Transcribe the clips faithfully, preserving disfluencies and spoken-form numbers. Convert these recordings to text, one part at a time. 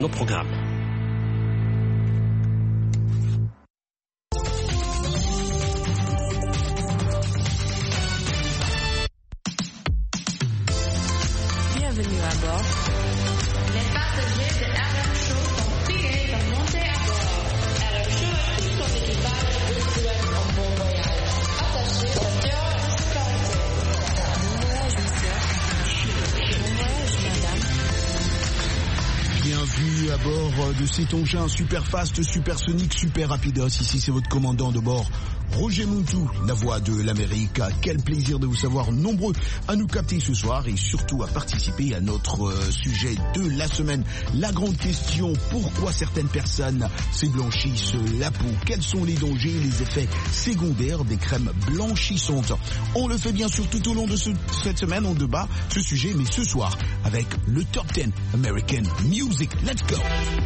Nos programmes. Bienvenue à bord. Les passagers de R M Show sont priés de monter à bord. R M Show et tout son équipage vous souhaitent un bon voyage. Attachez vos ceintures de sécurité. Bon voyage, monsieur. Bon voyage, madame. Bienvenue à bord de cet engin super fast, super sonique, super rapidos. Ici, c'est votre commandant de bord, Roger Montou, la voix de l'Amérique. Quel plaisir de vous savoir nombreux à nous capter ce soir et surtout à participer à notre euh, sujet de la semaine. La grande question, pourquoi certaines personnes s'éblanchissent la peau? Quels sont les dangers et les effets secondaires des crèmes blanchissantes? On le fait bien sûr tout au long de ce, cette semaine, on débat ce sujet, mais ce soir avec le Top dix American Music. Let's go!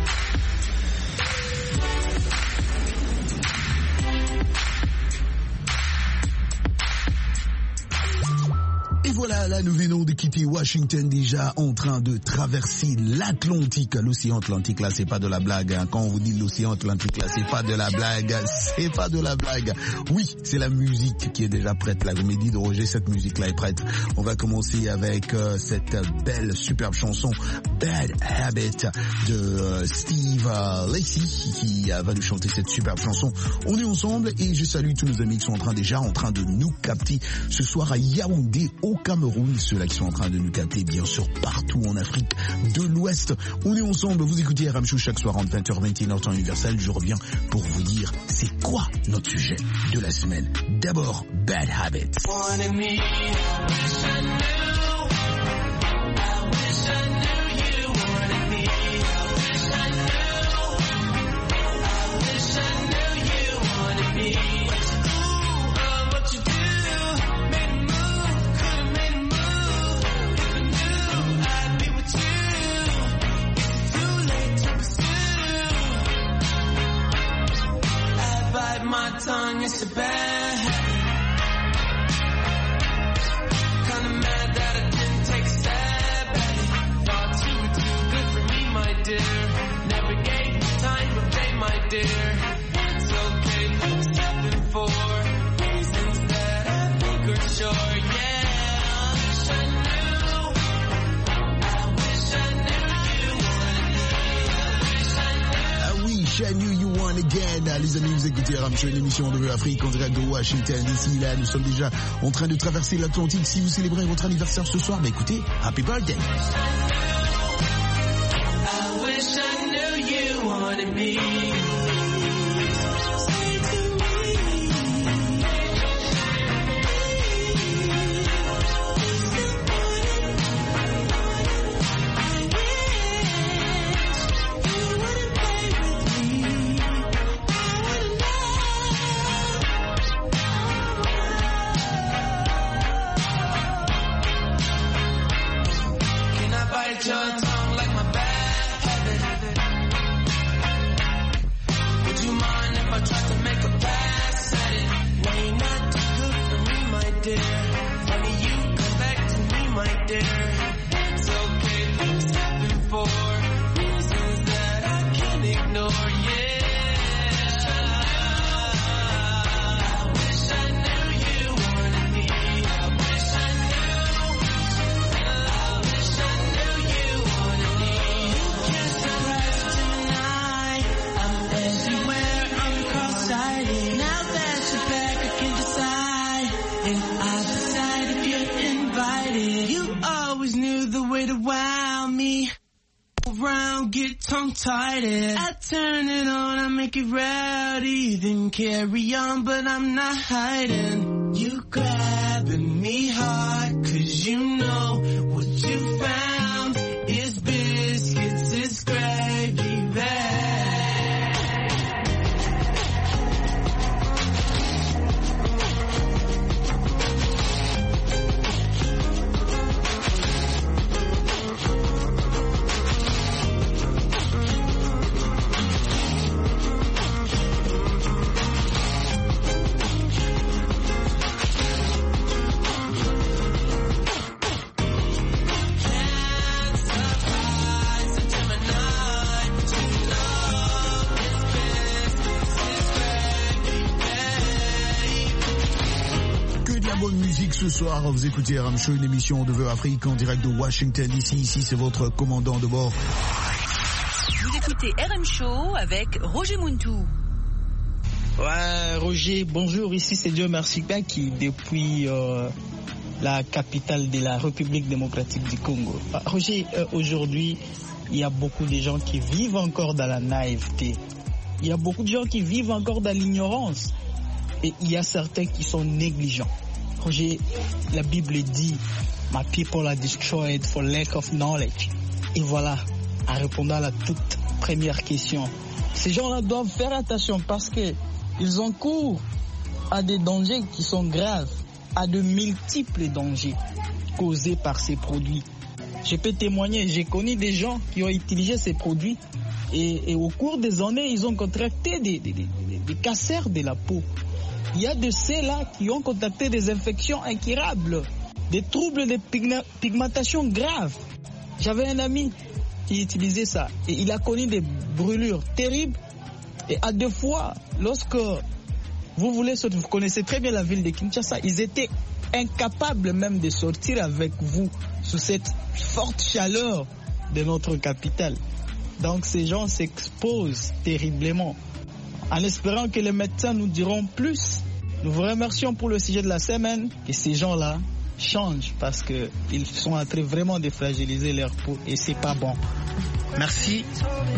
Et voilà, là, nous venons de quitter Washington, déjà en train de traverser l'Atlantique. L'océan Atlantique, là, c'est pas de la blague. Hein. Quand on vous dit l'océan Atlantique, là, c'est pas de la blague. C'est pas de la blague. Oui, c'est la musique qui est déjà prête. La comédie de Roger, cette musique-là est prête. On va commencer avec euh, cette belle, superbe chanson Bad Habit de euh, Steve euh, Lacy qui euh, va nous chanter cette superbe chanson. On est ensemble et je salue tous nos amis qui sont en train déjà en train de nous capter ce soir à Yaoundé, au Cameroun, ceux-là qui sont en train de nous capter bien sûr partout en Afrique de l'Ouest. On est ensemble, vous écoutez R M Show chaque soir entre vingt heures vingt et une heures temps universel. Je reviens pour vous dire c'est quoi notre sujet de la semaine. D'abord, Bad Habits. My tongue is a bad habit. Kinda mad that I didn't take a stab at it. Thought you were too good for me, my dear. Never gave you time of day, my dear. It's okay, seven for reasons that I think are sure, yeah. I wish I knew, I wish I knew you. Ah oui, I knew you one again. Les amis, vous écoutez R M Show, une émission de Afrique en direct de Washington D C. Là, nous sommes déjà en train de traverser l'Atlantique. Si vous célébrez votre anniversaire ce soir, bah écoutez, happy birthday. I wish I knew you wanted me. Your tongue like my bad habit. Would you mind if I tried to make a pass at it? No, you're not too good for me, my dear. Funny you come back to me, my dear. It's okay, stepping for reasons that I can't ignore, yeah. I wish I knew you wanted me. I wish I knew. I wish I knew. Way to wow me around, get tongue-tied. I turn it on, I make it rowdy, then carry on, but I'm not hiding. You grabbing me hard, cause you know what you found is biscuits, it's gravy bag. musique ce soir. Vous écoutez R M Show, une émission de Vœux Afrique en direct de Washington D C. Ici, c'est votre commandant de bord. Vous écoutez R M Show avec Roger Muntou. Ouais, Roger, bonjour. Ici, c'est Dieu Merci qui, depuis euh, la capitale de la République démocratique du Congo. Ah, Roger, euh, aujourd'hui, il y a beaucoup de gens qui vivent encore dans la naïveté. Il y a beaucoup de gens qui vivent encore dans l'ignorance. Et il y a certains qui sont négligents. Roger, la Bible dit « My people are destroyed for lack of knowledge ». Et voilà, en répondant à la toute première question, ces gens-là doivent faire attention parce qu'ils encourent à des dangers qui sont graves, à de multiples dangers causés par ces produits. Je peux témoigner, j'ai connu des gens qui ont utilisé ces produits et, et au cours des années, ils ont contracté des, des, des, des cancers de la peau. Il y a de ceux-là qui ont contracté des infections incurables, des troubles de pigmentation graves. J'avais un ami qui utilisait ça et il a connu des brûlures terribles. Et à deux fois, lorsque vous voulez sortir, vous connaissez très bien la ville de Kinshasa, ils étaient incapables même de sortir avec vous sous cette forte chaleur de notre capitale. Donc ces gens s'exposent terriblement. En espérant que les médecins nous diront plus, nous vous remercions pour le sujet de la semaine. Et ces gens-là changent parce qu'ils sont en train vraiment de fragiliser leur peau et c'est pas bon. Merci.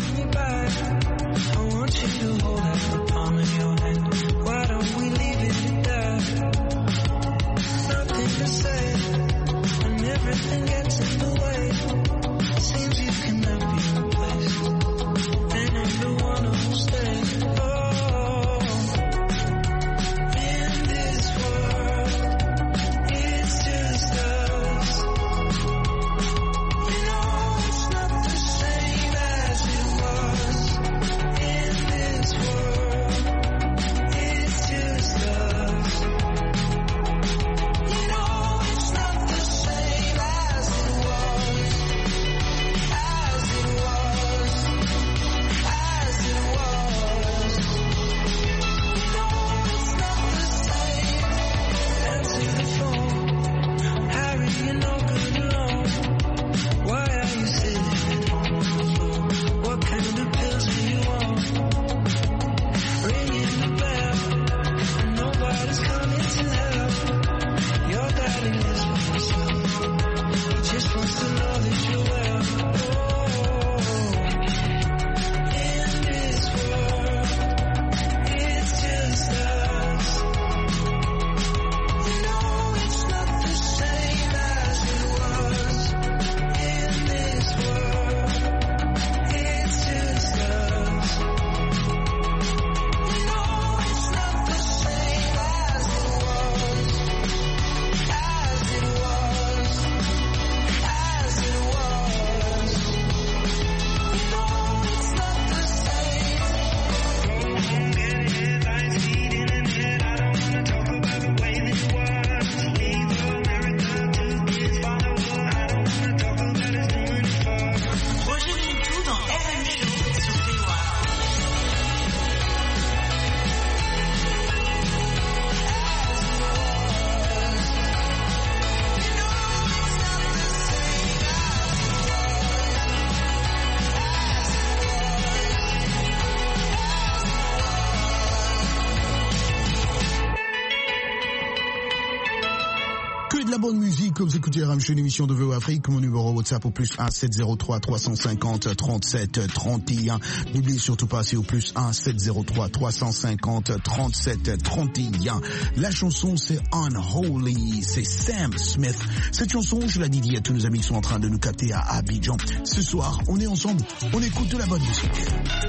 Bonne musique, comme vous écoutez R M Show, une émission de Vœux Afrique. Mon numéro WhatsApp au plus un sept zéro trois trois cent cinquante trente-sept trente et un. N'oubliez surtout pas, c'est au plus un sept zéro trois trois cent cinquante trente-sept trente et un. La chanson, c'est Unholy, c'est Sam Smith. Cette chanson, je la dédie à tous nos amis qui sont en train de nous capter à Abidjan. Ce soir, on est ensemble, on écoute de la bonne musique.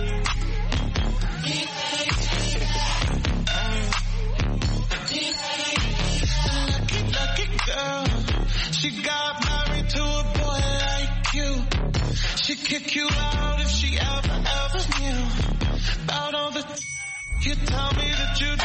She got married to a boy like you. She'd kick you out if she ever, ever knew about all the you tell me that you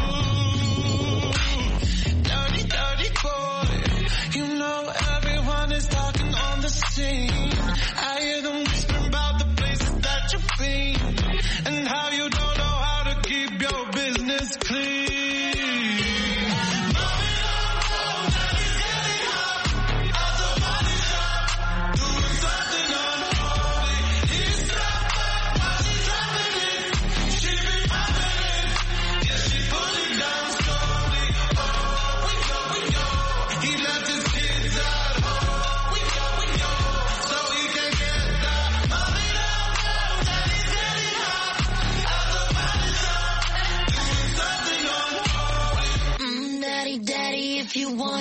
do. Dirty, dirty boy. You know everyone is talking on the scene. I hear them whispering about the places that you've been and how you don't know how to keep your business clean. Moving on,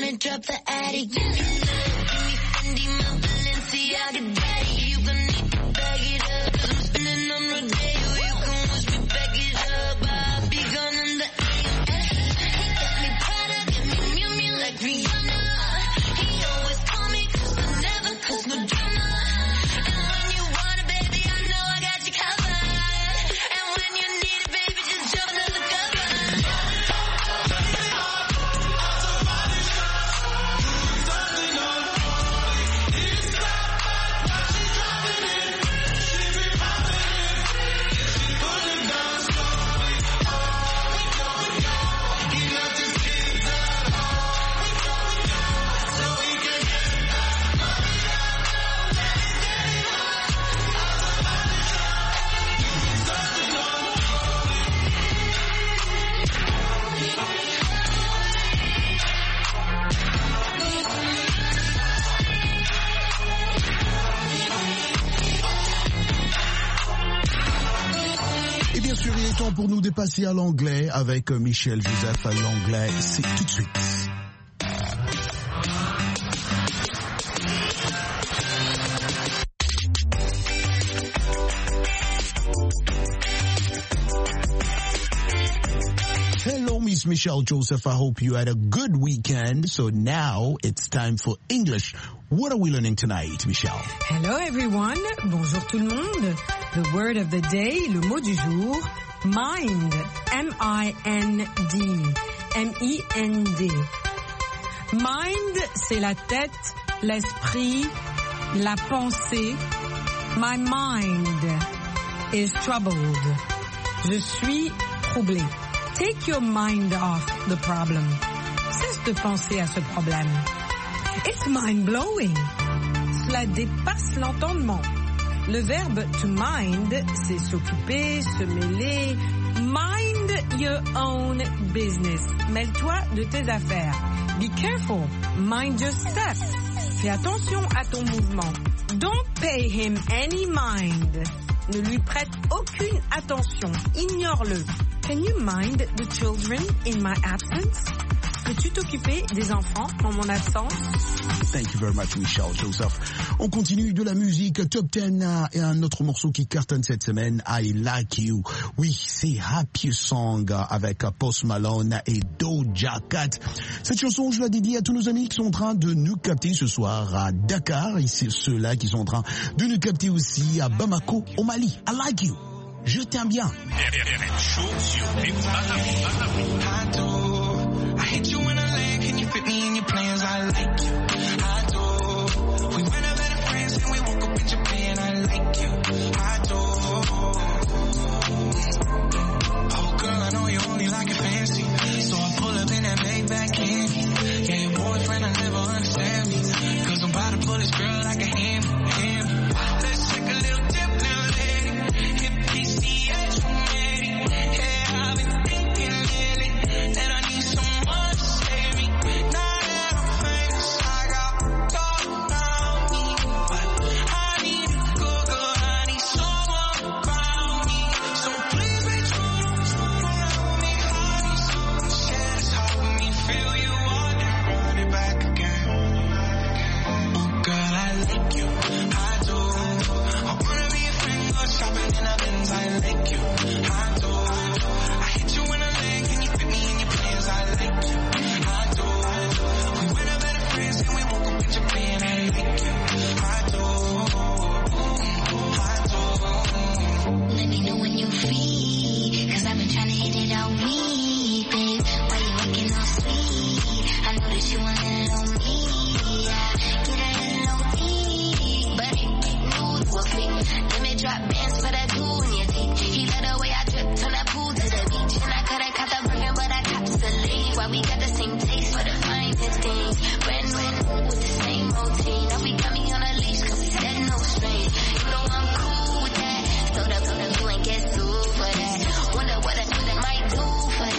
and drop the attic. Give me Fendi, my Balenciaga daddy. You gon' need to bag it up, 'cause I'm spinning on Rodeo. You can wish me back it up, I'll be gone in the A M. He got me Prada, give me Miu Miu like Rihanna. He always call me 'cause I never cause no drama. And when you want it, baby, I know I got you covered. And when you need it, baby, just jump to the cover. Et bien sûr, il est temps pour nous de passer à l'anglais avec Michel Joseph. L'anglais, c'est tout de suite. Hello, Miss Michelle Joseph. I hope you had a good weekend. So now it's time for English. What are we learning tonight, Michelle? Hello everyone. Bonjour tout le monde. The word of the day, le mot du jour, mind. M I N D. M I N D. Mind, c'est la tête, l'esprit, la pensée. My mind is troubled. Je suis troublé. Take your mind off the problem. Cesse de penser à ce problème. It's mind-blowing. Cela dépasse l'entendement. Le verbe to mind, c'est s'occuper, se mêler. Mind your own business. Mêle-toi de tes affaires. Be careful. Mind your step. Fais attention à ton mouvement. Don't pay him any mind. Ne lui prête aucune attention. Ignore-le. Can you mind the children in my absence? Peux-tu t'occuper des enfants en mon absence? Thank you very much, Michelle Joseph. On continue de la musique top dix et un autre morceau qui cartonne cette semaine, I Like You. Oui, c'est Happy Song avec Post Malone et Doja Cat. Cette chanson, je la dédie à tous nos amis qui sont en train de nous capter ce soir à Dakar et c'est ceux-là qui sont en train de nous capter aussi à Bamako, au Mali. I Like You. Je t'aime bien. I hit you in a leg, can you fit me in your plans? I like you, I do. We went out better friends and we woke up in Japan. I like you, I do. Oh girl, I know you only like it fancy, so I pull up in that Maybach candy. Yeah, your boyfriend, I never understand me, 'cause I'm about to pull this girl like a hand, hand. Let's take a little dip now, lady. Hit P C H from Eddie. Yeah, I've been thinking lately that I need some. Wonder what a nigga might do for that.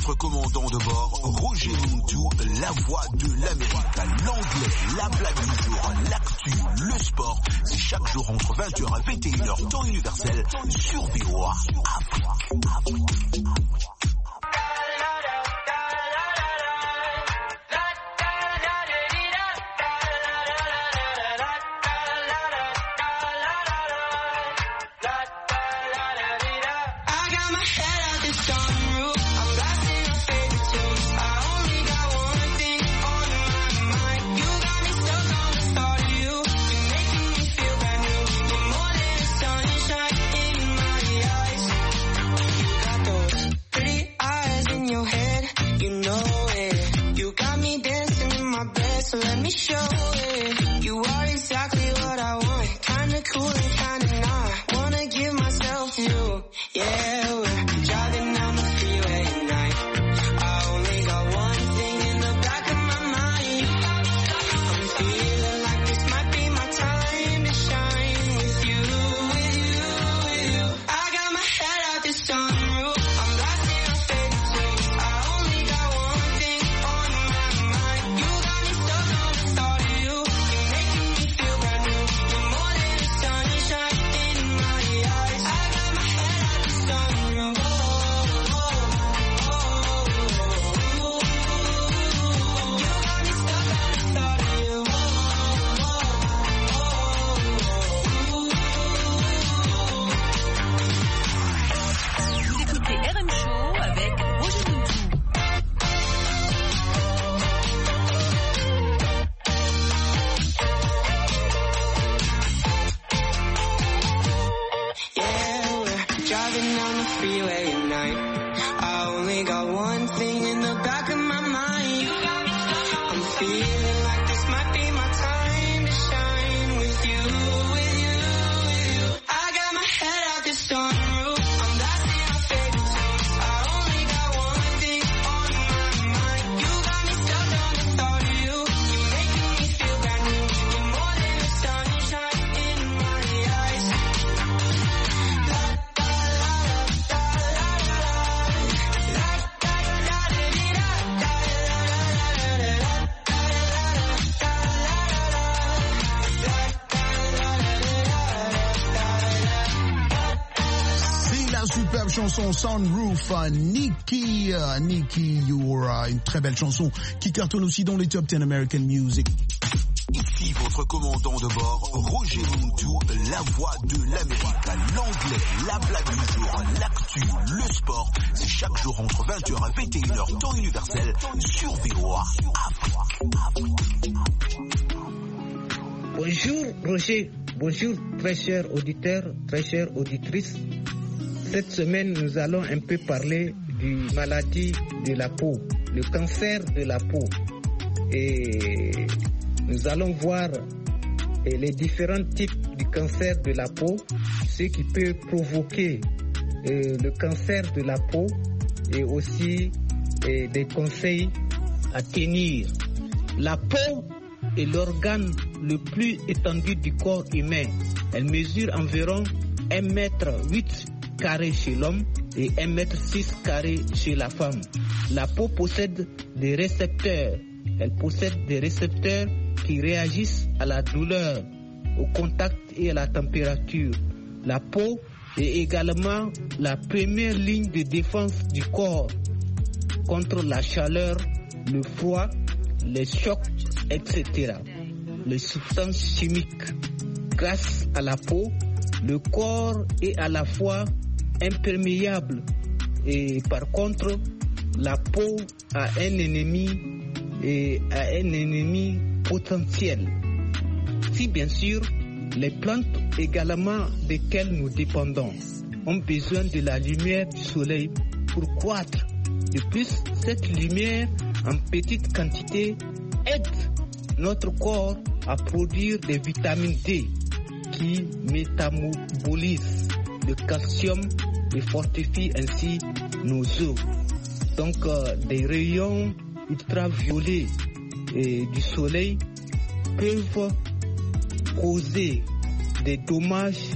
votre commandant de bord, Roger Muntu, la voix de l'Amérique, l'anglais, la blague du jour, l'actu, le sport. C'est chaque jour entre vingt heures et vingt et une heures temps universel sur V O A Afrique. Afrique. So let me show it. You are exactly what I want. Kinda cool and kinda not. Wanna give myself to you. Yeah, we're driving down the freeway at night. I only got one thing in the back of my mind. I'm feeling like this might be my time to shine with you, with you, with you. I got my head out the sunroof. I'm blasting my favorite tunes. I only got one thing on my mind. You got me stuck on the thought of you. You're making me feel brand new. You're more than the sunshine in my eyes. I got my head out the sunroof. Oh, oh, oh, oh, oh. You got me stuck on the thought of you. Oh, Vous écoutez R M Show avec Roger Muntu. yeah, we're driving down the freeway at night. I only got one thing in the back of my mind. I'm feeling like this might be my time to shine with you, with you, with you. I got my head out the sunroof. I'm blasting my favorite tunes. I only got one thing on my mind. You got me stuck on the thought of you. You're making me feel brand new. You're more than the sunshine in my eyes. C'est la superbe chanson Sunroof, uh, Nicki, uh, Nicki, you're uh, une très belle chanson qui cartonne aussi dans les top dix American Music. Ici votre commandant de bord, Roger Muntu, la voix de l'Amérique, l'anglais, la blague du jour, l'actu, le sport. C'est chaque jour entre vingt heures et vingt et une heures temps universel sur V O A Afrique. Bonjour Roger, bonjour très chers auditeurs, très chères auditrices. Cette semaine, nous allons un peu parler du maladie de la peau, le cancer de la peau. Et nous allons voir eh, les différents types du cancer de la peau, ce qui peut provoquer eh, le cancer de la peau et aussi eh, des conseils à tenir. La peau est l'organe le plus étendu du corps humain. Elle mesure environ un mètre huit carré chez l'homme et un mètre six carré chez la femme. La peau possède des récepteurs. Elle possède des récepteurs qui réagissent à la douleur, au contact et à la température. La peau est également la première ligne de défense du corps contre la chaleur, le froid, les chocs, et cetera. Les substances chimiques. Grâce à la peau, le corps est à la fois imperméable et par contre, la peau a un ennemi et a un ennemi potentiel. Si bien sûr, les plantes également desquelles nous dépendons ont besoin de la lumière du soleil pour croître. De plus, cette lumière en petite quantité aide notre corps à produire des vitamines D qui métabolisent le calcium et fortifient ainsi nos os. Donc, euh, des rayons ultraviolets et du soleil peuvent causer des dommages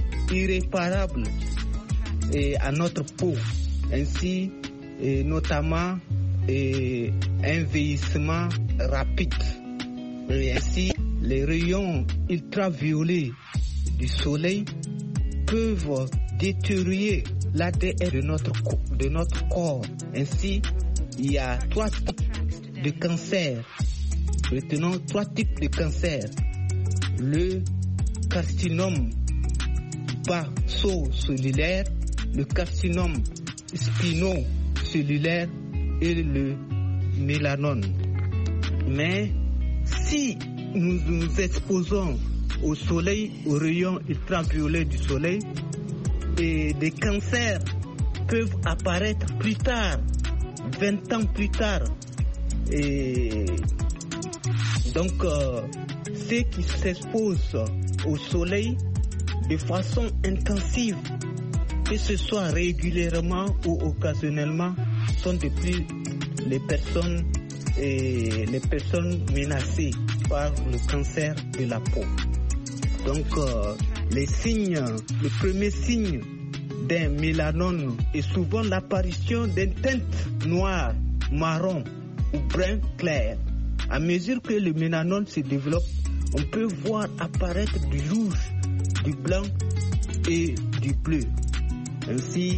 irréparables et à notre peau, ainsi et notamment et un vieillissement rapide. Et ainsi, les rayons ultraviolets du soleil peuvent détériorer l'A D N de notre, de notre corps. Ainsi, il y a trois types de cancers. Retenons trois types de cancers. Le carcinome baso-cellulaire, le carcinome spino-cellulaire et le mélanome. Mais si nous nous exposons au soleil, aux rayons ultraviolets du soleil, et des cancers peuvent apparaître plus tard, vingt ans plus tard. Et donc, euh, ceux qui s'exposent au soleil de façon intensive, que ce soit régulièrement ou occasionnellement, sont de plus les personnes et les personnes menacées par le cancer de la peau. Donc, euh, les signes, le premier signe d'un mélanome est souvent l'apparition d'une teinte noire, marron ou brun clair. À mesure que le mélanome se développe, on peut voir apparaître du rouge, du blanc et du bleu. Ainsi,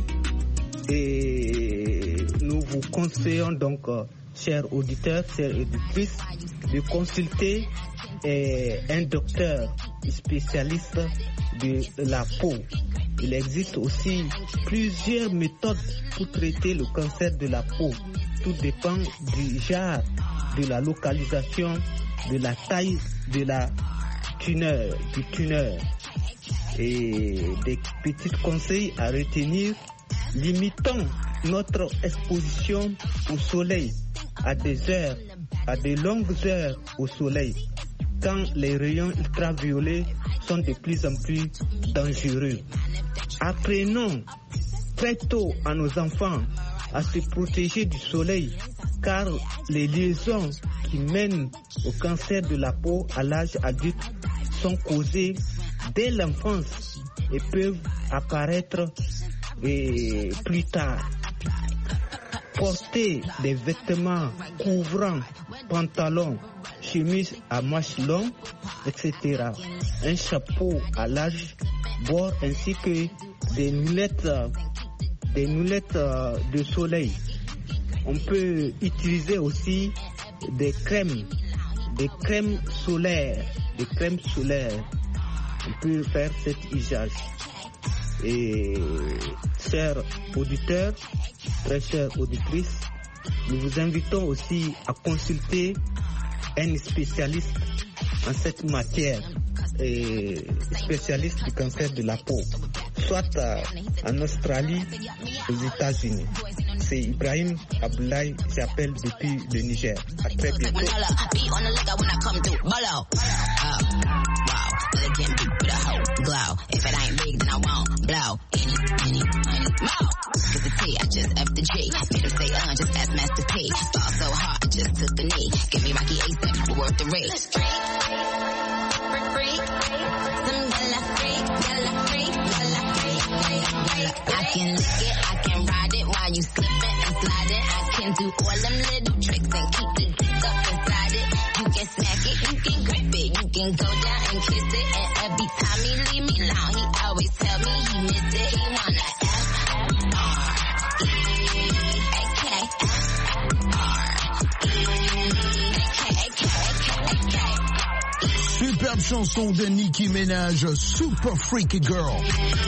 et nous vous conseillons donc, euh, chers auditeurs, chers auditrices, de consulter euh, un docteur spécialiste de la peau. Il existe aussi plusieurs méthodes pour traiter le cancer de la peau. Tout dépend du genre, de la localisation, de la taille de la tumeur, du tumeur. Et des petits conseils à retenir: limitons notre exposition au soleil à des heures, à de longues heures au soleil, quand les rayons ultraviolets sont de plus en plus dangereux. Apprenons très tôt à nos enfants à se protéger du soleil, car les liaisons qui mènent au cancer de la peau à l'âge adulte sont causées dès l'enfance et peuvent apparaître et plus tard. Porter des vêtements couvrants, pantalons, chemises à manches longues, et cetera. Un chapeau à large bord ainsi que des lunettes, des lunettes de soleil. On peut utiliser aussi des crèmes, des crèmes solaires, des crèmes solaires. On peut faire cet usage. Et chers auditeurs, très chères auditrices, nous vous invitons aussi à consulter un spécialiste en cette matière, et spécialiste du cancer de la peau, soit en Australie, aux États-Unis. C'est Ibrahim Abdoulaye, j'appelle depuis le Niger. À très bientôt. Glow. If it ain't big, then I won't blow. Any, any, any more. Cause the T, I just F the G. Made him say, uh, just ask Master P. Fall so hard, I just took the knee. Give me Rocky ASAP, but worth the risk. Freak, freak, some gala freak, gala freak, gala freak, freak, freak. I can lick it, I can ride it while you slipping and sliding. I can do all them little tricks and keep the dick up inside it. You can smack it, you can grip it, you can go down and kiss it. And every time he leave me alone, he always tell me he miss it. He wanna F R E A K F R E A K A K. Superbe chanson de Nicki Minaj, Super Freaky Girl.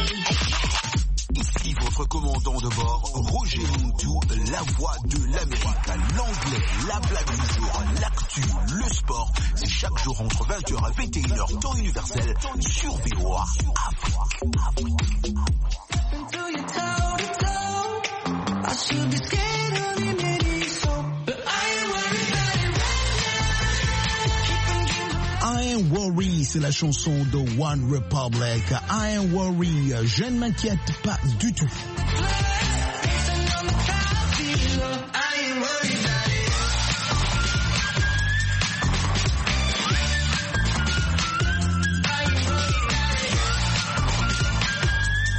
Ici votre commandant de bord, Roger Montou, la voix de l'Amérique, l'anglais, la blague du jour, l'actu, le sport. C'est chaque jour entre vingt heures et vingt et une heures, temps universel, sur V O A Afrique. Afrique. I Ain't Worry, c'est la chanson de One Republic. I Ain't Worry, je ne m'inquiète pas du tout.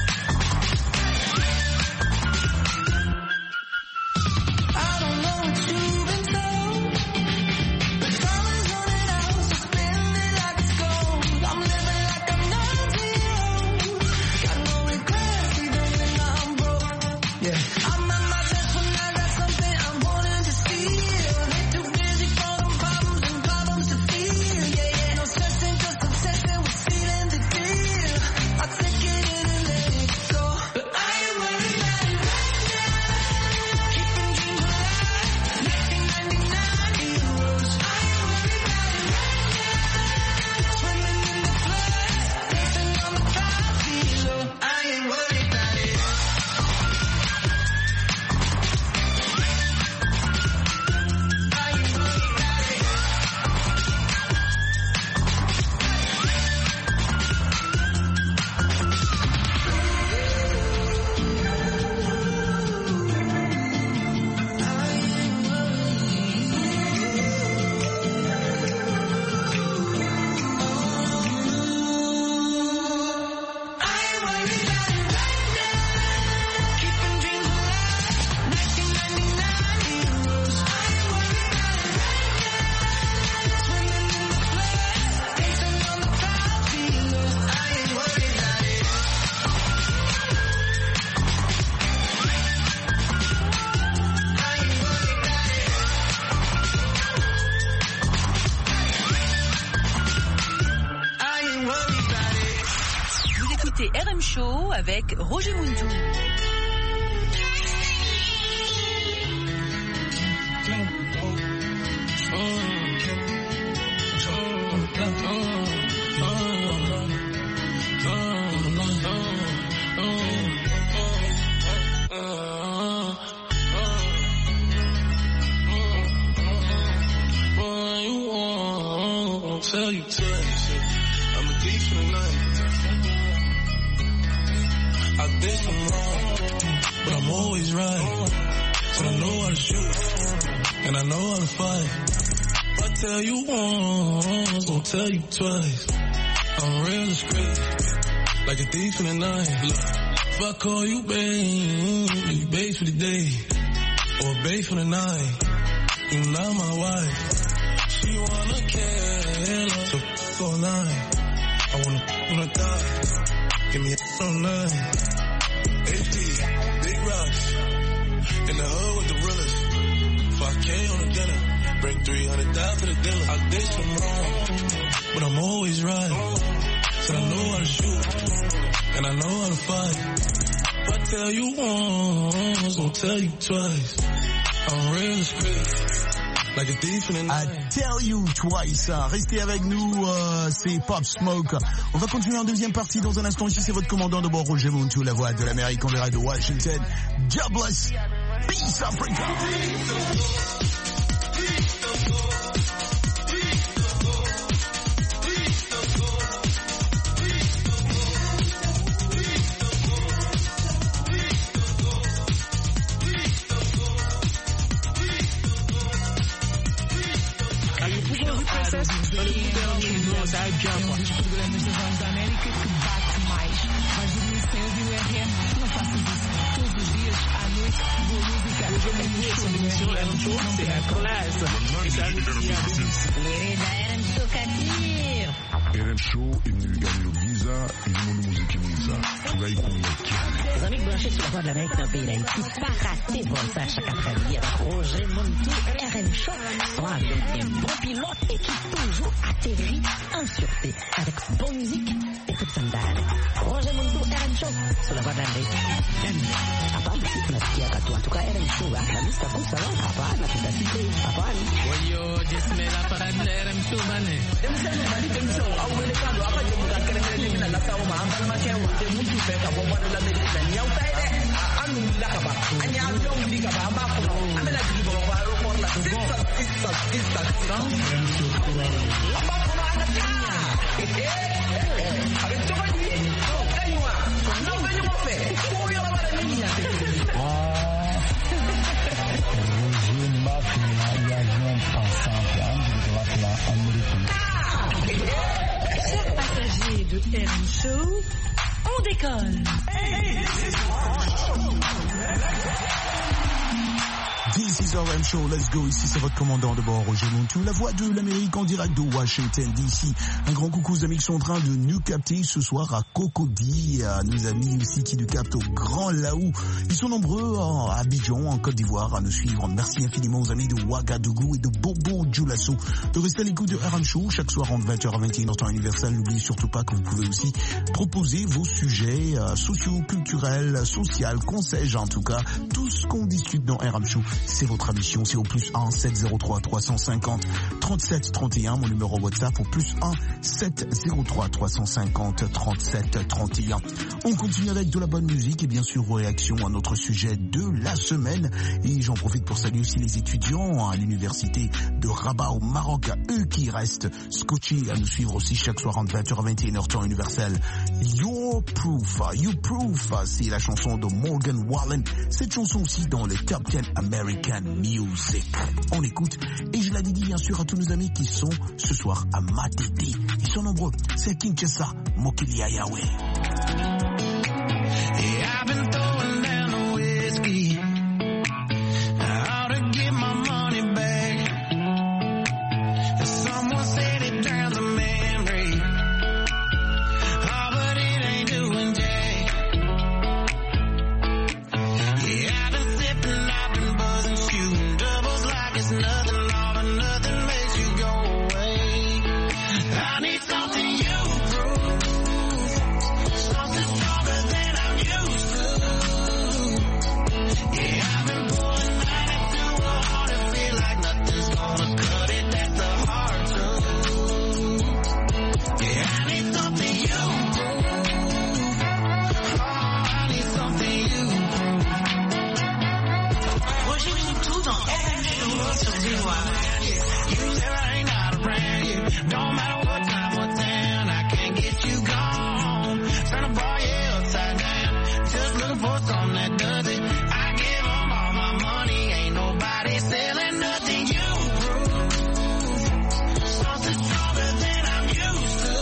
I don't know what you R M Show avec Roger Muntou. Tell you twice, I'm a thief for the night. I think I'm wrong, but I'm always right. So I know how to shoot, and I know how to fight. If I tell you once, I'll tell you twice. I'm real discreet, like a thief in the night. Look, if I call you babe, you babe for the day, or babe for the night, you're not my wife. She wanna kill her, so f*** all night. I wanna f*** wanna die. Give me a all night. H D, big rocks. In the hood with the realest. five K on the dinner. Bring three hundred thousand to the dinner. I did some wrong, but I'm always right. Said I know how to shoot, and I know how to fight. If I tell you once, I'll tell you twice. I'm real discreet. Like a thief in the night. I tell you twice. Restez avec nous, euh, c'est Pop Smoke. On va continuer en deuxième partie dans un instant. Ici, c'est votre commandant de bord, Roger Muntou, la voix de l'Amérique en direct de Washington. Jobless. Peace Africa. da América que bate mais. Vais dormir sem ouvir o R M? Não faças isso. Todos os dias, à noite, boa música. R M Show, c'est la classe. R M Show Kadir. R M Show, il gagne le visa, il monde musique visa. Tu vas y convaincre. Les amis branchés sur la voix de l'Amérique dans le pays d'Haïti, pas rater bon ça chaque après-midi avec Roger Muntou, R M Show, soit avec un bon pilote et qui toujours atterrit en sûreté avec bonne musique et toute sandale. Roger Muntou, R M Show, sur la voix de l'Amérique. Hapana, tunasikia katu. En tout cas, R M Show, la lista kusa la, hapana, tutasite, hapana. Oyo, jesmela para R M Show, bane. Demsani, bali demsani, au wele kando, apa jemu ka kere kere mina la sawo ma, ambal ma kewa, te mutu peka, bo wadu la medicina, ni au taide, anu la kaba, anya avion di kaba, amba kuno, amela di bo wa ro por la, sisa, sisa, sisa, sisa. Amba kuno anga kya. Eh, eh, avec toi ni, non kanywa, non kanywa fe, ko yo la bala ni ya. Roger Mafia, avion ensemble, de droite là, américain. Chers passagers de R M Show, on décolle. This is R M Show, let's go. Ici, c'est votre commandant de bord, Roger Muntou, la voix de l'Amérique en direct de Washington D C. Un grand coucou aux amis qui sont en train de nous capter ce soir à Cocody, à nos amis aussi qui nous captent au Grand Laou. Ils sont nombreux à Abidjan, en Côte d'Ivoire, à nous suivre. Merci infiniment aux amis de Ouagadougou et de Bobo Dioulasso de rester à l'écoute de R M Show chaque soir entre vingt heures à vingt et une heures temps universel. N'oubliez surtout pas que vous pouvez aussi proposer vos sujets euh, sociaux, culturels, sociaux, conseils, en tout cas, tout ce qu'on discute dans R M Show. C'est votre émission, c'est au plus un sept zéro trois trois cent cinquante trente-sept trente et un, mon numéro WhatsApp au plus un sept zéro trois trois cent cinquante trente-sept trente et un. On continue avec de la bonne musique et bien sûr vos réactions à notre sujet de la semaine. Et j'en profite pour saluer aussi les étudiants à l'université de Rabat au Maroc, eux qui restent scotchés à nous suivre aussi chaque soir entre vingt heures à vingt et une heures temps universel. Your Proof, You Proof, c'est la chanson de Morgan Wallen. Cette chanson aussi dans le Top dix American Music. On écoute et je l'ai dit bien sûr à tous nos amis qui sont ce soir à Matete. Ils sont nombreux. C'est Kinshasa, Mokili Ayawe. Yeah, I've been throwing down the whiskey. I ought to get my money back. Someone said it drowns a memory. Oh, but it ain't doing jack. Yeah, I've been sipping, I've been buzzing, shooting doubles like it's nothing. All but nothing makes you go away. I need something you prove, something around, yeah. You said I ain't not around, yeah. Don't matter what time or town, I can't get you gone. Turn the bar, yeah, upside down. Just looking for something that does it. I give them all my money, ain't nobody selling nothing. You prove something stronger than I'm used to.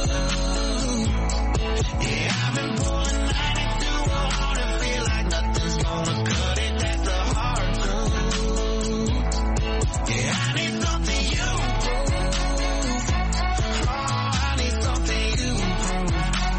Yeah, I've been pulling ninety-two on and feel like nothing's gonna cut it. That's the hard truth. Yeah, I need something you prove. Oh, I need something you prove.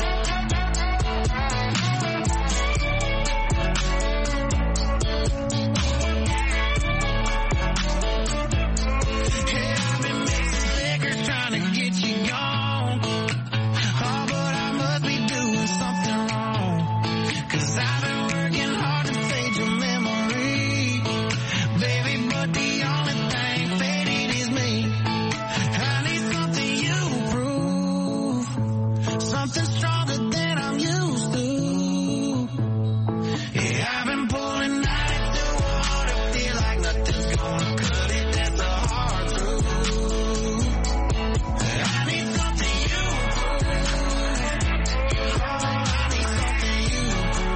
Yeah, I've been mixing liquor trying to get you gone. Oh, but I must be doing something wrong. Cause I've been working hard to fade your memory. Baby, but the only thing faded is me. I need something you prove. Something stronger than I'm used to. Yeah, I've been pulling ninety-two hard to feel like nothing's gonna cut it. That's the hard truth. I need something you prove. Oh, I need something you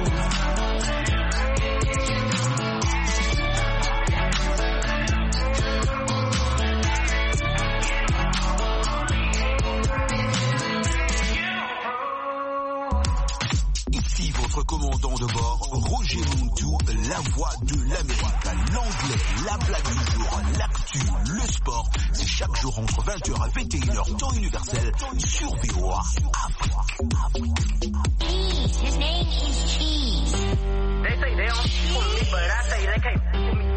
Ici votre commandant de bord, Roger Montou, la voix de l'Amérique, l'anglais, la blague du jour, l'actu, le sport. C'est chaque jour entre vingt heures et vingt et une heures, temps universel, sur V O A Afrique. His name is Cheese. They say they don't fool me, but I say they can't fool me.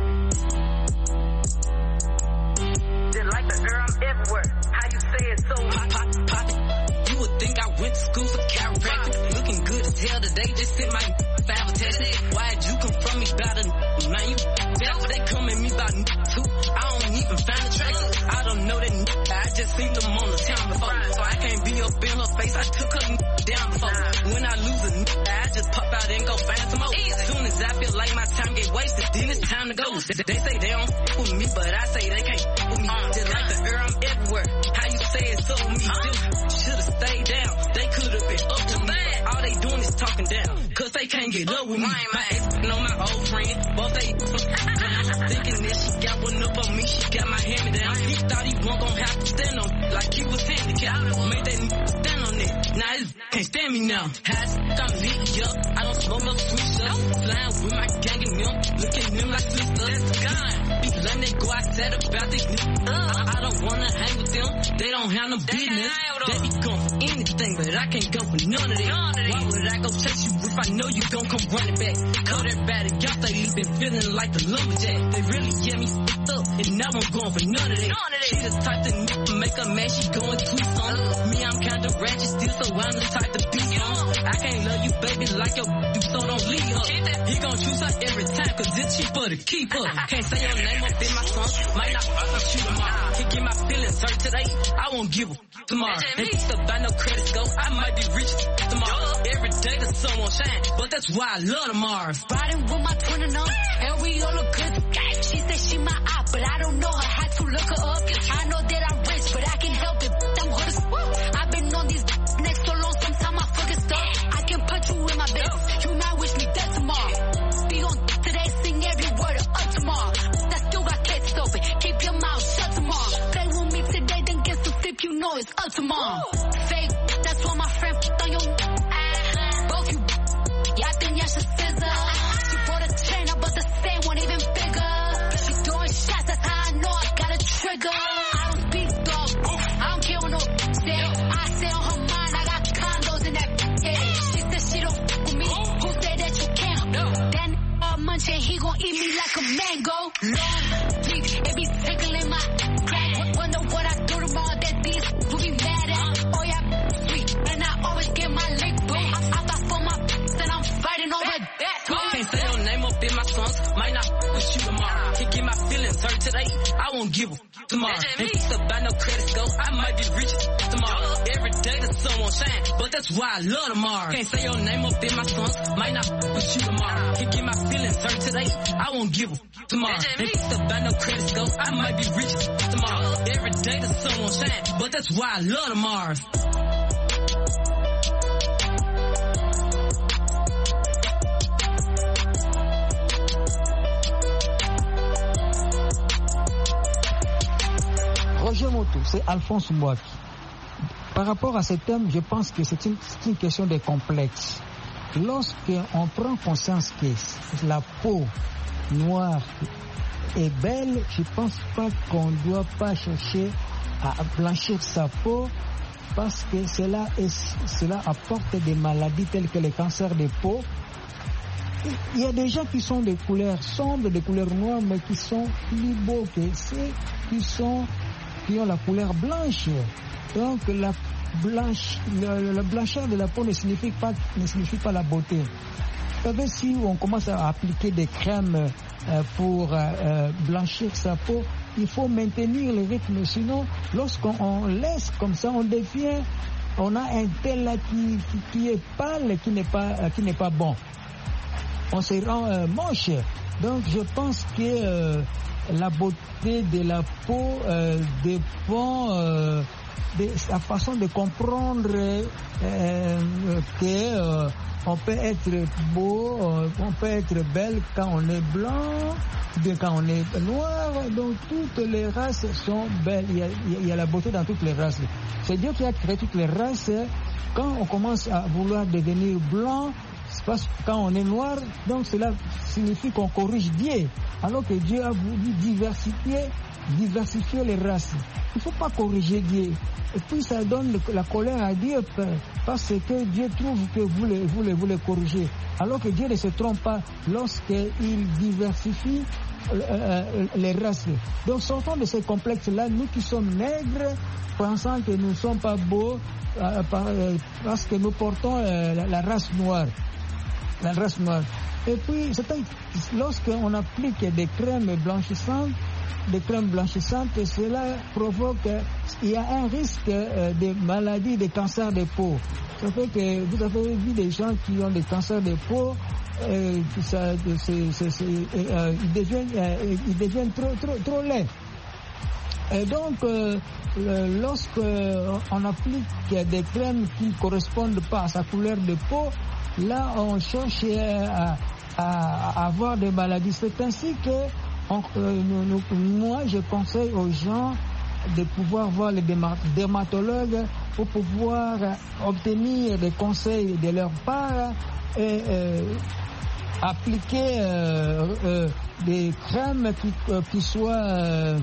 Just like the girl, I'm everywhere. How you say it so Pop, pop, pop it. You would think I went to school for chiropractic. Looking good as hell today, just sent my five tested. Why'd you come from me about a man? You devil, they come at me about too. I don't even find attractive. I don't know that I just seen them on the town before. So I can't be up in her face. I took her down before. When I lose a I just pop out and go find some more. As soon as I feel like my time get wasted, then it's time to go. They say they don't f with me, but I say they can't f with me. Just like the air, I'm everywhere. How you say it so me? Should've stayed down. They could've been up to me. All they doing is talking down, cause they can't get up with me. My ex know my old friend, both they thinking that she got one up on me, she got my hand me down. He thought he wasn't gonna have to stand on me, like he was handicapped. Made that stand on it, now this can't stand me now. Hot, I'm lit up, I don't smoke no sweet stuff. Flying with my gang and them, look at them like sisters. Gone, these lame they go outside about these niggas. I, I don't wanna hang with them, they don't have no business. They be going for anything, but I can't go for none of that. Why would I go chase you if I know you gon' come running back? Call everybody, y'all say you been feeling like the lumberjack. They really get me f***ed up, and now I'm going for none of that. She the type to n- make a man, she going tweet on. Me, I'm kinda ratchet still, so I'm the type to be on. I can't love you, baby, like your do, so don't leave her. He gon' choose her every time, cause it's cheaper to keep her. Can't say your name up in my song, might not fuck shoot tomorrow. Can't get my feelings hurt today, I won't give a f- tomorrow. And stuff by no credit score, I might be rich tomorrow. Every day the sun won't shine, but that's why I love tomorrow. Riding with my twin and up, and we all look good. She said she my eye, but I don't know her. Had to look her up. I know that I'm rich, but I can help it. I'm good as fuck. I've been on these next so long, sometimes I forget stuff. I can put you in my bed. You might wish me dead tomorrow. Be on today, sing every word of up tomorrow. That still got kids open. Keep your mouth shut tomorrow. Play with me today, then get some sleep. You know it's up tomorrow. Fake, that's why my friend on your. Both you, y'all think y'all should scissor. She bought a chain, but the same one even bigger. She doing shots, that's how I know I got a trigger. I don't speak feelings hurt today, I won't give a tomorrow. And it's about no credit score, I might be rich tomorrow. Every day the sun won't shine, but that's why I love tomorrow. Can't say your name up in my songs, might not with you tomorrow. Can get my feelings hurt today, I won't give a tomorrow. And it's about no credit score, I might be rich tomorrow. Every day the sun won't shine, but that's why I love tomorrow. Roger Moto, c'est Alphonse Mouaki. Par rapport à ce thème, je pense que c'est une, c'est une question de complexe. Lorsqu'on prend conscience que la peau noire est belle, je ne pense pas qu'on ne doit pas chercher à blanchir sa peau parce que cela, est, cela apporte des maladies telles que le cancer de peau. Il y a des gens qui sont de couleurs sombres, de couleurs noires, mais qui sont plus beaux que ceux qui sont qui ont la couleur blanche. Donc la blanche, le, le blancheur de la peau ne signifie pas, ne signifie pas la beauté. Vous savez, si on commence à appliquer des crèmes euh, pour euh, blanchir sa peau, il faut maintenir le rythme. Sinon, lorsqu'on laisse comme ça, on devient, on a un tel là qui, qui, qui est pâle, qui n'est pas, euh, qui n'est pas bon. On se rend euh, moche. Donc je pense que euh, la beauté de la peau euh, dépend euh, de la façon de comprendre euh, que euh, on peut être beau, euh, on peut être belle quand on est blanc, bien quand on est noir. Donc toutes les races sont belles. Il y a, il y a la beauté dans toutes les races. C'est Dieu qui a créé toutes les races. Quand on commence à vouloir devenir blanc, c'est parce que quand on est noir, donc cela signifie qu'on corrige Dieu. Alors que Dieu a voulu diversifier, diversifier les races. Il ne faut pas corriger Dieu. Et puis ça donne la colère à Dieu parce que Dieu trouve que vous le, vous le, vous le corrigez. Alors que Dieu ne se trompe pas lorsqu'il diversifie euh, les races. Donc sortons de ces complexes-là, nous qui sommes nègres, pensant que nous ne sommes pas beaux euh, parce que nous portons euh, la, la race noire. La race noire. Et puis, lorsqu'on applique des crèmes blanchissantes, des crèmes blanchissantes, cela provoque, il y a un risque de maladie, de cancer de peau. Ça fait que vous avez vu des gens qui ont des cancers de peau, euh, ça, c'est, c'est, c'est, euh, ils deviennent, euh, ils deviennent trop, trop, trop laids. Et donc, euh, lorsqu'on applique des crèmes qui ne correspondent pas à sa couleur de peau, là, on cherche à, à, à avoir des maladies. C'est ainsi que on, euh, nous, nous, moi, je conseille aux gens de pouvoir voir les dermatologues pour pouvoir obtenir des conseils de leur part et euh, appliquer euh, euh, des crèmes qui, euh, qui soient euh,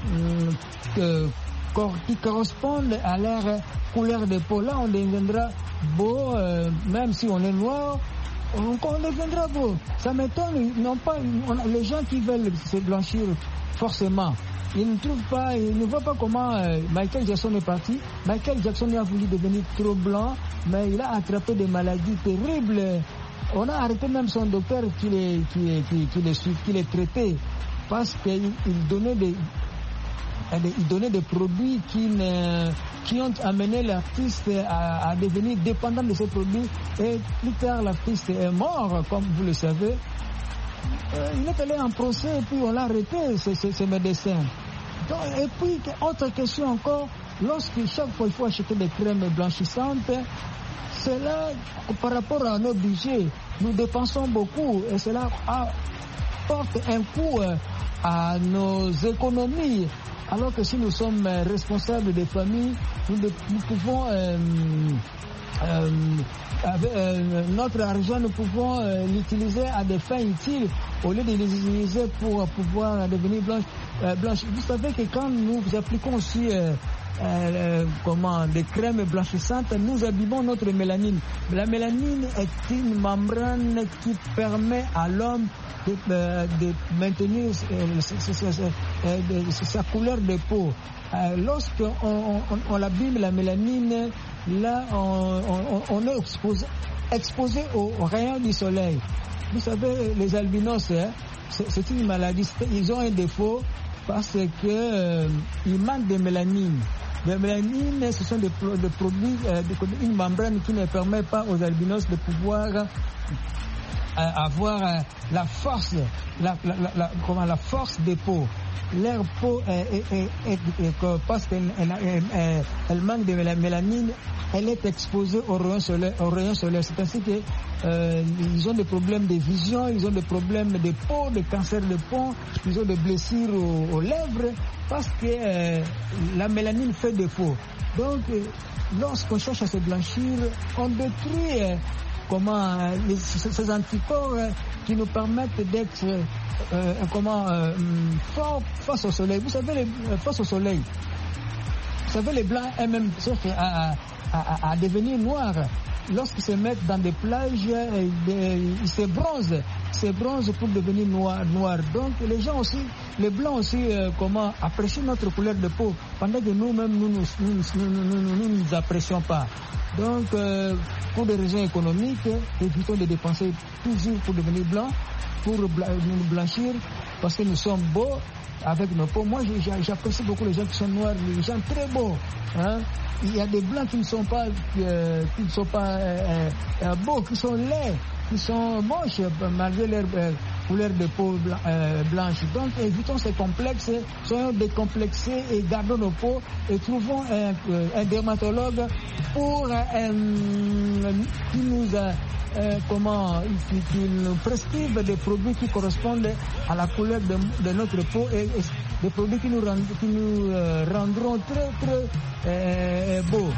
euh, qui correspondent à leur couleur de peau. Là, on deviendra beau, euh, même si on est noir, on, on deviendra beau. Ça m'étonne, non pas, on, les gens qui veulent se blanchir forcément, ils ne trouvent pas, ils ne voient pas comment euh, Michael Jackson est parti. Michael Jackson a voulu devenir trop blanc, mais il a attrapé des maladies terribles. On a arrêté même son docteur qui les, qui les, qui, qui les, qui les traitait parce qu'il il donnait des il donnait des produits qui, ne, qui ont amené l'artiste à, à devenir dépendant de ces produits. Et plus tard, l'artiste est mort, comme vous le savez. Euh, il est allé en procès et puis on l'a arrêté, ce, ce, ce médecin. Donc, et puis, autre question encore, lorsque chaque fois il faut acheter des crèmes blanchissantes, cela, par rapport à nos budgets, nous dépensons beaucoup et cela apporte un coût à nos économies. Alors que si nous sommes responsables des familles, nous, nous pouvons, euh, euh, avec euh, notre argent, nous pouvons euh, l'utiliser à des fins utiles au lieu de l'utiliser pour pouvoir devenir blanche. Euh, blanche. Vous savez que quand nous appliquons aussi euh, euh, comment, des crèmes blanchissantes, nous abîmons notre mélanine. La mélanine est une membrane qui permet à l'homme de, euh, de maintenir euh, euh, sa couleur de peau. Euh, Lorsqu'on on, on, on abîme la mélanine, là on, on, on est exposé, exposé aux rayons du soleil. Vous savez, les albinos, hein, c'est une maladie. Ils ont un défaut parce que euh, ils manquent de mélanine. La mélanine, ce sont des, pro des produits, euh, de, une membrane qui ne permet pas aux albinos de pouvoir euh, avoir euh, la force, la, la, la, la, comment, la force des peaux. Leur peau, est, est, est, est, est, parce qu'elle elle, elle, elle manque de mélanine, elle est exposée aux rayons solaires. Aux rayons solaires. C'est ainsi qu'ils euh, ont des problèmes de vision, ils ont des problèmes de peau, de cancer de peau, ils ont des blessures aux, aux lèvres, parce que euh, la mélanine fait défaut. Donc, euh, lorsqu'on cherche à se blanchir, on détruit euh, comment euh, les, ces anticorps euh, qui nous permettent d'être euh, comment euh, forts face au soleil. Vous savez, les, euh, face au soleil, vous savez, les blancs eux-mêmes cherchent à, à, à, à devenir noirs. Lorsqu'ils se mettent dans des plages, euh, de, ils se bronzent, ils se bronzent pour devenir noirs. Noir. Donc les gens aussi, les blancs aussi, euh, comment apprécient notre couleur de peau, pendant que nous-mêmes nous nous nous, nous, nous, nous, nous, nous apprécions pas. Donc euh, pour des raisons économiques, évitons de dépenser toujours pour devenir blancs, pour nous blanchir, parce que nous sommes beaux avec nos peaux. Moi, j'apprécie beaucoup les gens qui sont noirs, les gens très beaux. Hein? Il y a des blancs qui ne sont pas, euh, qui ne sont pas euh, euh, beaux, qui sont laids, qui sont moches malgré leur euh, couleur de peau blan euh, blanche. Donc, évitons ces complexes, soyons décomplexés et gardons nos peaux et trouvons un, euh, un dermatologue pour euh, qui nous a Euh, comment ils nous prescrivent des produits qui correspondent à la couleur de, de notre peau et, et des produits qui nous, rend, qui nous euh, rendront très très euh, beaux.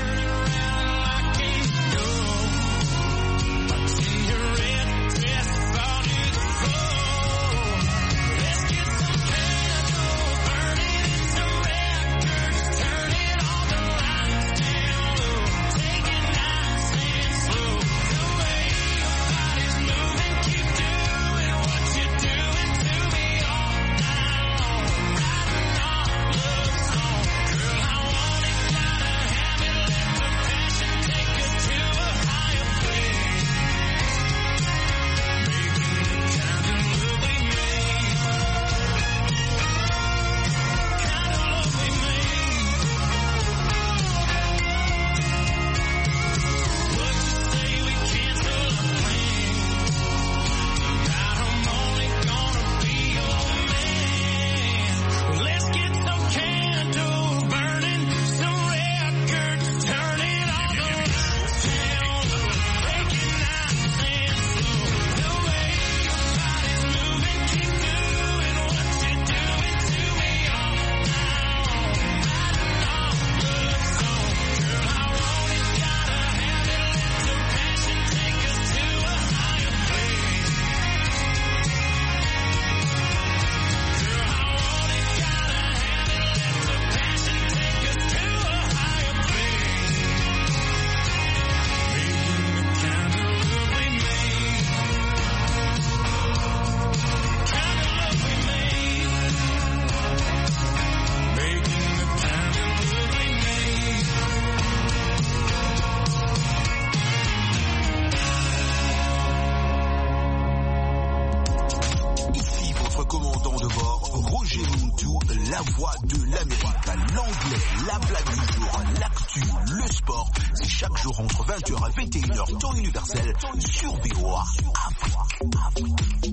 la voix de l'Amérique, l'anglais, la blague du jour, l'actu, le sport. C'est chaque jour entre vingt heures et vingt et une heures, temps universel, sur V O A Afrique. Afrique.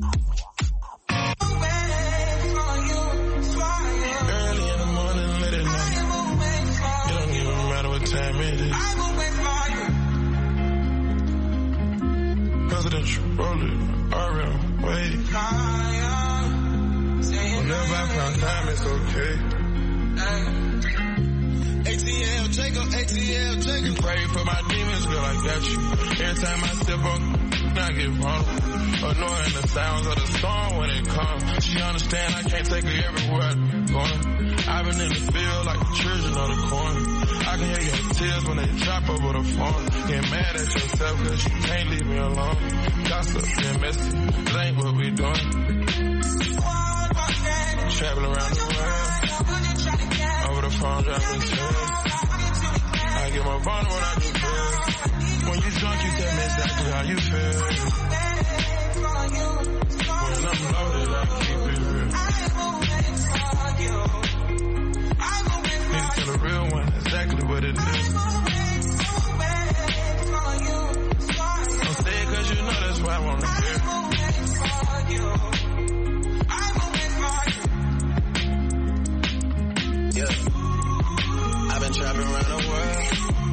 Early in the morning, late at night. It don't even matter what time it is. Presidential rolling, R M, wait. Whenever I found time, it's okay. A T L, Jacob, A T L, Jacob. You pray for my demons, girl, I got you. Every time I step on, I get vulnerable. Annoying the sounds of the storm when it comes. She understand I can't take her everywhere I'm going. I've been in the field like the children of the corn. I can hear your tears when they drop over the phone. Get mad at yourself cause you can't leave me alone. Gossip and messy, that ain't what we doing. Traveling around the world, over the phone dropping tears. I get my phone when I do drugs. When you drunk you tell me exactly how you feel. I'm loaded, I keep it real. Nigga tell a real one exactly what it is. Don't say it cause you know that's why I wanna hear. Yeah, I've been traveling around the world.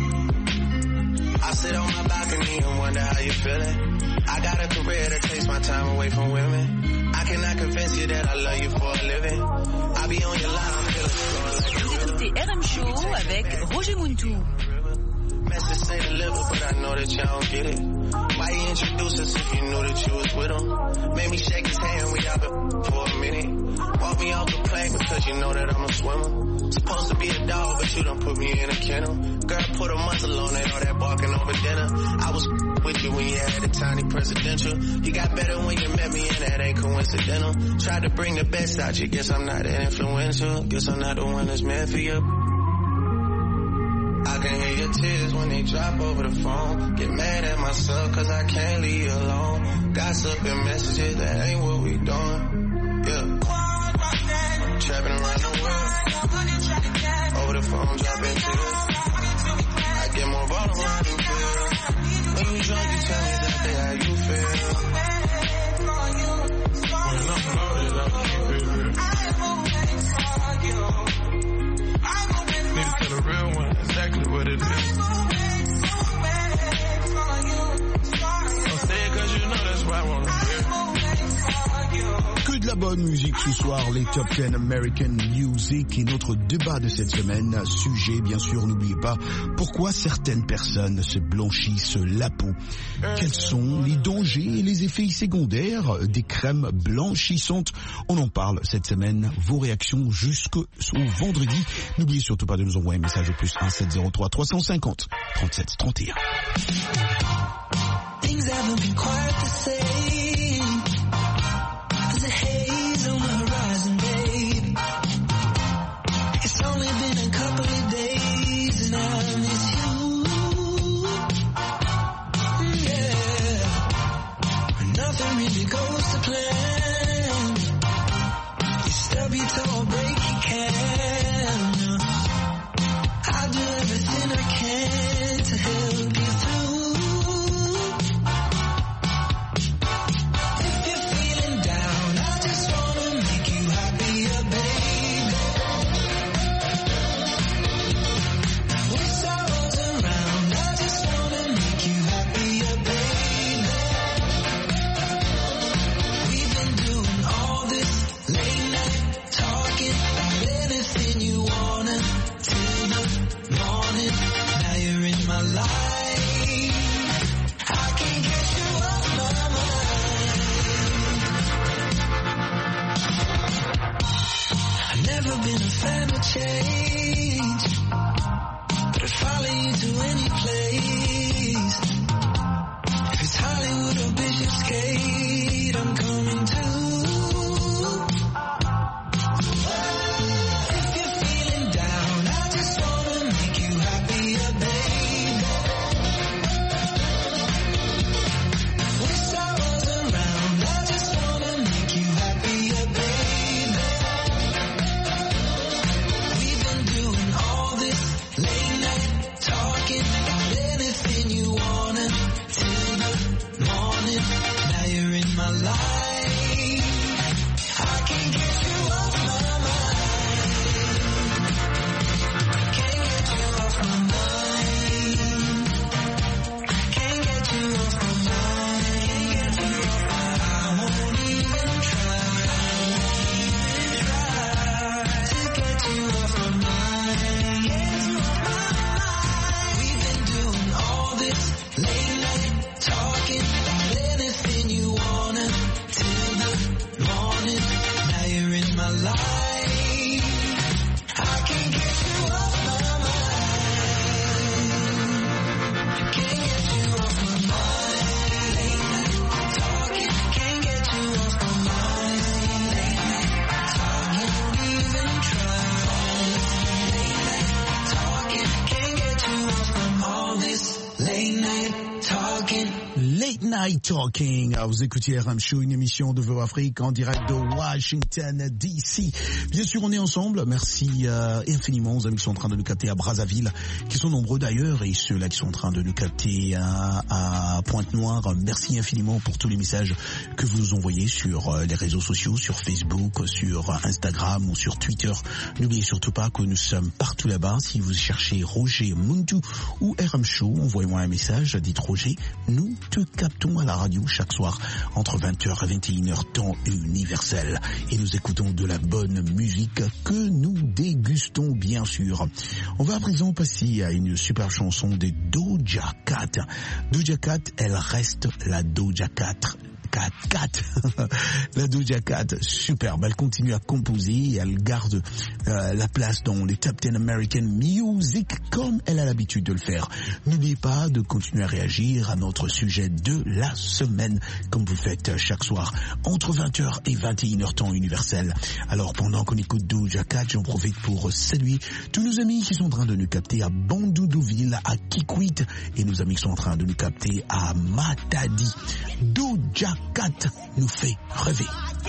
I sit on my balcony and wonder how you feeling. I got a career that takes my time away from women. I cannot convince you that I love you for a living. I be on your line, I'm feeling strong. Vous écoutez R M Show avec Roger Muntu. Message say deliver, but I know that y'all don't get it. Why you introduce us if you knew that you was with him? Made me shake his hand, we out been for a minute. Walk me off the plane because you know that I'm a swimmer. Supposed to be a dog, but you done put me in a kennel. Girl, put a muzzle on it, all that barking over dinner. I was with you when you had a tiny presidential. You got better when you met me, and that ain't coincidental. Tried to bring the best out you, guess I'm not that influential. Guess I'm not the one that's meant for you. I can hear your tears when they drop over the phone. Get mad at myself cause I can't leave you alone. Gossip and messages, that ain't what we doing. Yeah. Trapping around the world. Over the phone, dropping tears. I get more vulnerable how you feel. When you drunk, you tell me that day how you feel. When I'm loaded, I keep it real. Need to tell a real one exactly what it is. Don't say it cause you know that's why I wanna hear. Que de la bonne musique ce soir, les Top dix American Music et notre débat de cette semaine. Sujet, bien sûr, n'oubliez pas, pourquoi certaines personnes se blanchissent la peau. Quels sont les dangers et les effets secondaires des crèmes blanchissantes? On en parle cette semaine. Vos réactions jusqu'au vendredi. N'oubliez surtout pas de nous envoyer un message au plus un sept zéro trois trois cent cinquante trente-sept trente et un. Things haven't been quite the same. There's a haze on the horizon, babe. It's only been a couple of days and I miss you. Yeah. When nothing really goes to plan. You stub your toe or break your can. I'll do everything I can to help you through. Change, but I'd follow you to any place. If it's Hollywood or Bishopsgate, I'm coming too. If you're feeling down, I just wanna make you happier, babe. Wish I was around, I just wanna make you happier, babe. Anything you wanna till the morning. Now you're in my life. Night Talking. Vous écoutez R M Show, une émission de Vœux Afrique en direct de Washington D C. Bien sûr, on est ensemble. Merci euh, infiniment aux amis qui sont en train de nous capter à Brazzaville, qui sont nombreux d'ailleurs, et ceux-là qui sont en train de nous capter à, à Pointe-Noire. Merci infiniment pour tous les messages que vous nous envoyez sur euh, les réseaux sociaux, sur Facebook, sur Instagram ou sur Twitter. N'oubliez surtout pas que nous sommes partout là-bas. Si vous cherchez Roger Muntu ou R M Show, envoyez-moi un message, dites Roger, nous te captons à la radio chaque soir entre vingt heures et vingt et une heures temps universel, et nous écoutons de la bonne musique que nous dégustons bien sûr. On va à présent passer à une super chanson de Doja Cat. Doja Cat, elle reste la Doja Cat. Cat, Cat. La Doja Cat, superbe. Elle continue à composer et elle garde euh, la place dans les Top dix American Music comme elle a l'habitude de le faire. N'oubliez pas de continuer à réagir à notre sujet de la semaine comme vous faites chaque soir entre vingt heures et vingt et une heures temps universel. Alors pendant qu'on écoute Doja Cat, j'en profite pour saluer tous nos amis qui sont en train de nous capter à Bandoudouville, à Kikwit, et nos amis qui sont en train de nous capter à Matadi. Doja Cat nous fait rêver.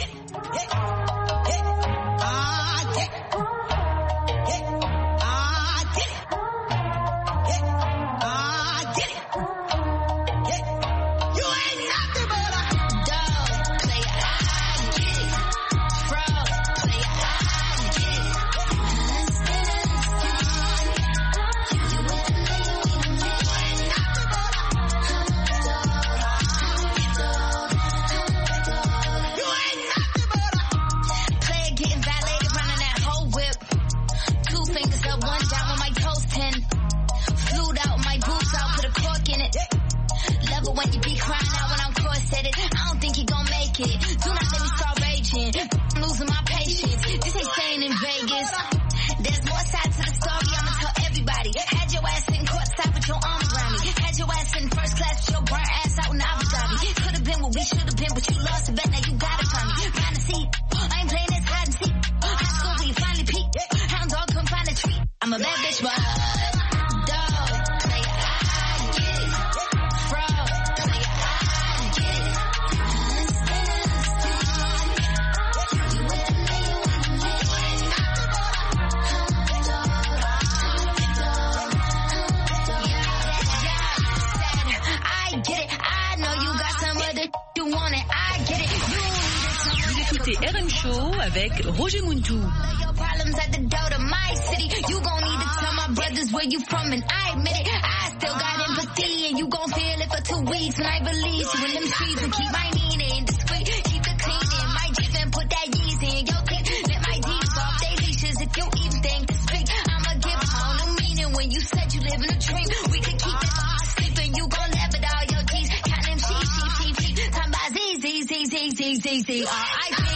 R M Show avec Roger Muntu. Problems at the door to my city. You gon' need to tell my brothers where you from, and I admit it. I still got empathy, and you gon' feel it for two weeks when I release you in them streets and keep my need in discreet. Keep the clean in my Jeep and put that Yeezy in your teeth. Let my D's off they leashes if you even think to speak. I'ma give all the meaning when you said you live in a dream. We could keep it all sleeping. You gon' laugh at all your G's. Count them sheep, sheep, sheep, sheep. Talking about Z, Z, Z, Z, Z, Z, Z, R I P.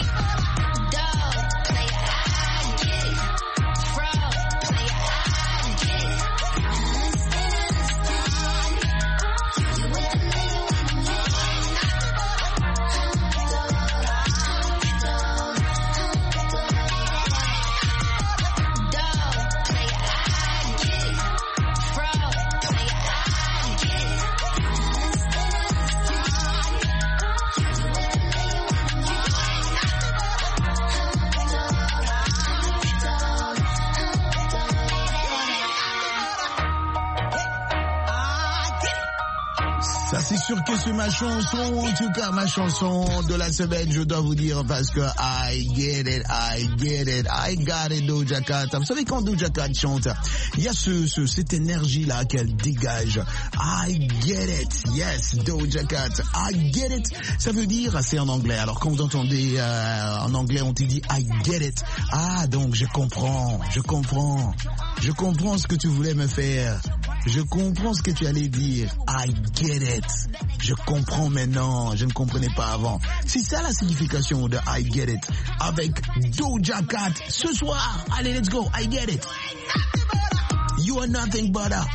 C'est sûr que c'est ma chanson, en tout cas ma chanson de la semaine, je dois vous dire, parce que I get it, I get it, I got it, Doja Cat. Vous savez quand Doja Cat chante, il y a ce, ce cette énergie-là qu'elle dégage. I get it, yes, Doja Cat, I get it. Ça veut dire, c'est en anglais, alors quand vous entendez euh, en anglais, on te dit I get it. Ah, donc je comprends, je comprends, je comprends ce que tu voulais me faire. Je comprends ce que tu allais dire. I get it. Je comprends maintenant. Je ne comprenais pas avant. C'est ça la signification de I get it. Avec Doja Cat ce soir. Allez, let's go. I get it. You are nothing but a...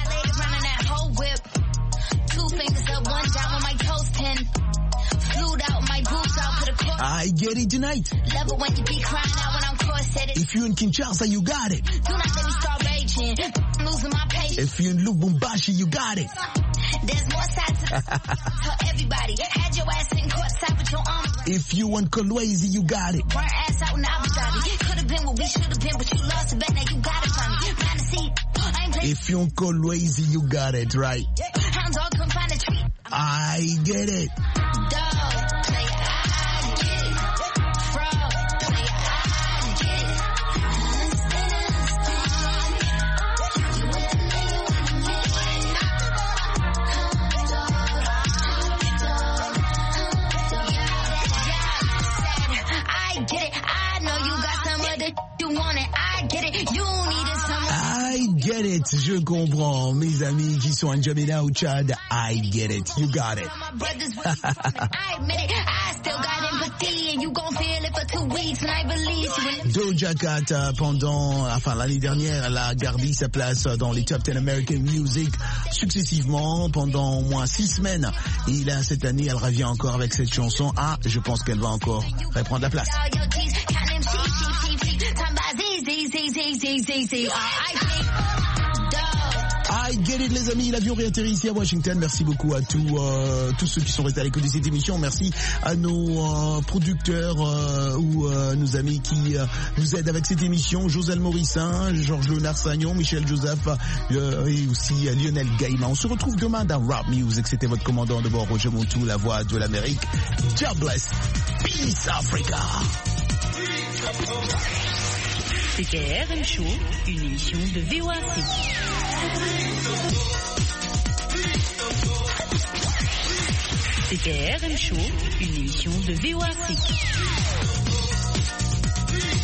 I get it tonight. If you're in Kinshasa, you got it. If you're in Lubumbashi, you got it. There's more sides to the tell everybody. Had your ass in court side with your arm. If you want Kolwezi, you got it. Burn ass out in Abu Dhabi. Could have been what we should have been, but you lost the bet. Now you got it from me. Find a seat. I ain't playing. If you want Kolwezi, you got it, right? Hound dog, come find a treat. I get it. Dog, play, I get it. Frog, play, I get it. I get it. I know you got some other you want it. I get it. You needed some. I get it. Je comprends. Mes amis qui sont en N'Djamena ou Tchad, I get it. You got it. I admit it. I still got empathy and you gon' feel it for two weeks and I believe you. Doja Cat, pendant, enfin l'année dernière, elle a gardé sa place dans les Top dix American Music successivement pendant au moins six semaines. Et là, cette année, elle revient encore avec cette chanson. Ah, je pense qu'elle va encore reprendre la place. I get it, les amis. L'avion réatterrit ici à Washington. Merci beaucoup à tous, euh, tous ceux qui sont restés à l'écoute de cette émission. Merci à nos euh, producteurs euh, ou euh, nos amis qui euh, nous aident avec cette émission. Joselle Morissin, Georges Léonard Sagnon, Michel Joseph euh, et aussi euh, Lionel Gaïma. On se retrouve demain dans Rap Music. C'était votre commandant de bord, Roger Montou, la voix de l'Amérique. God bless. Peace Africa. C'était R M Show, une émission de V O A C. C'était R M Show, une émission de V O A C.